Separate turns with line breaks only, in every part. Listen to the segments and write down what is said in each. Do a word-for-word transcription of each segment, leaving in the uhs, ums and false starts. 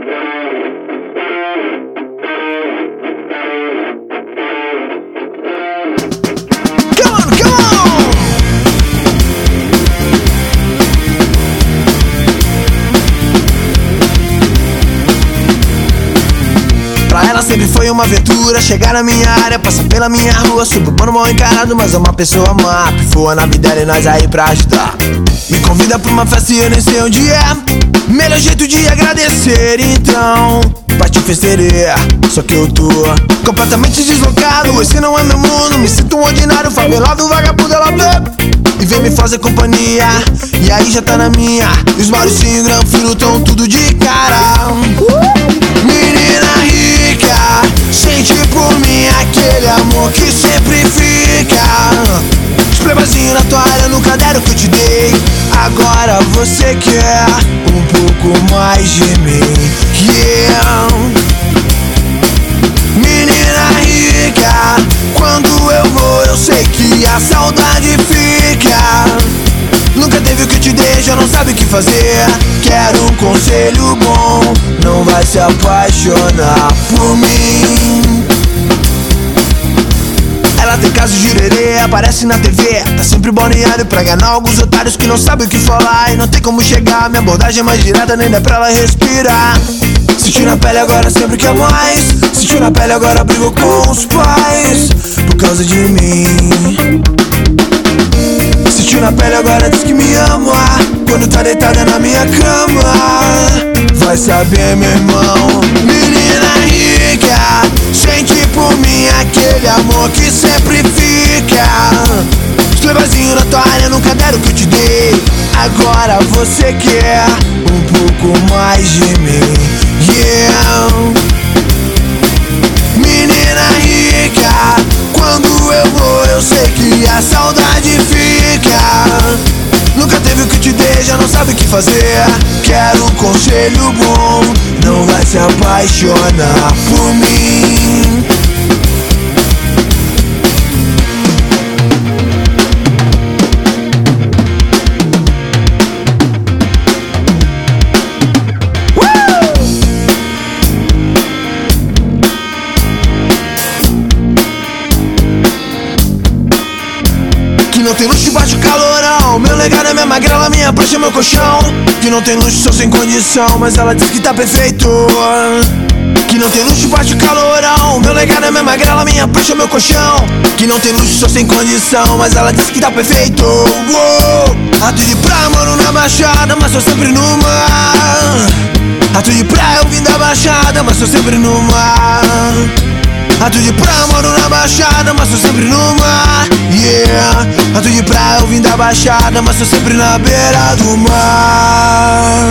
Sempre foi uma aventura chegar na minha área, passar pela minha rua. Sou mano mal encarado, mas é uma pessoa má. Pifou na vida dela e nós aí pra ajudar. Me convida pra uma festa e eu nem sei onde é. Melhor jeito de agradecer, então partiu festeira, só que eu tô completamente deslocado. Esse não é meu mundo, me sinto um ordinário, favelado, vagabundo, ela bebe e vem me fazer companhia. E aí já tá na minha. E os Mauricinho e Granfino tão tudo de cara. Menina rica, sente por mim aquele amor que sempre fica. Os plebazinhos na tua área no caderno que eu te dei. Agora você quer um pouco mais de mim, yeah. Menina rica, quando eu vou eu sei que a saudade fica. Nunca teve o que te dei, já não sabe o que fazer. Quero um conselho bom, não vai se apaixonar por mim. Ela tem caso de jurerê, aparece na T V, tá sempre balneário pra enganar alguns otários que não sabem o que falar e não tem como chegar. Minha abordagem é mais direta, nem dá pra ela respirar. Sentiu na pele agora sempre quer mais. Sentiu na pele agora brigou com os pais por causa de mim. Sentiu na pele agora diz que me ama quando tá deitada na minha cama. Vai saber, meu irmão. Menina rica, sente por mim aquele amor que sempre fica. Os plebazinhos na tua área no caderno que eu te dei. Agora você quer um pouco mais de mim, yeah. Menina rica, quando eu vou eu sei que a saudade fica. Nunca teve o que te dei, já não sabe o que fazer. Quero um conselho bom, não vai se apaixonar por mim. Que não tem luxo, bate o calorão. Meu legado é minha magrela, minha prancha é meu colchão. Que não tem luxo, só sem condição, mas ela diz que tá perfeito. Que não tem luxo, bate o calorão. Meu legado é minha magrela, minha prancha é meu colchão. Que não tem luxo, só sem condição, mas ela diz que tá perfeito. Uou. Ato de praia, moro na baixada, mas sou sempre no mar. Ato de praia, eu vim da baixada, mas sou sempre no mar. Ato de praia, moro na baixada, mas tô sempre no mar, yeah. Ato de praia, eu vim da baixada, mas tô sempre na beira do mar.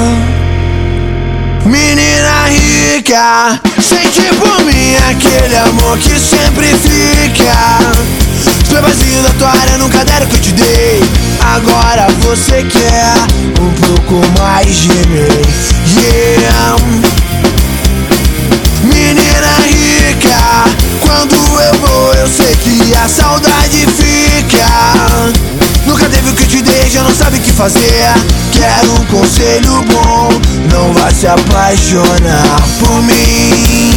Menina rica, sente por mim aquele amor que sempre fica. Os plebazinhos da tua área no caderno que eu te dei. Agora você quer um pouco mais de mim, yeah. Menina rica, quando eu vou eu sei que a saudade fica. Nunca teve o que te dei, já não sabe o que fazer. Quero um conselho bom, não vai se apaixonar por mim.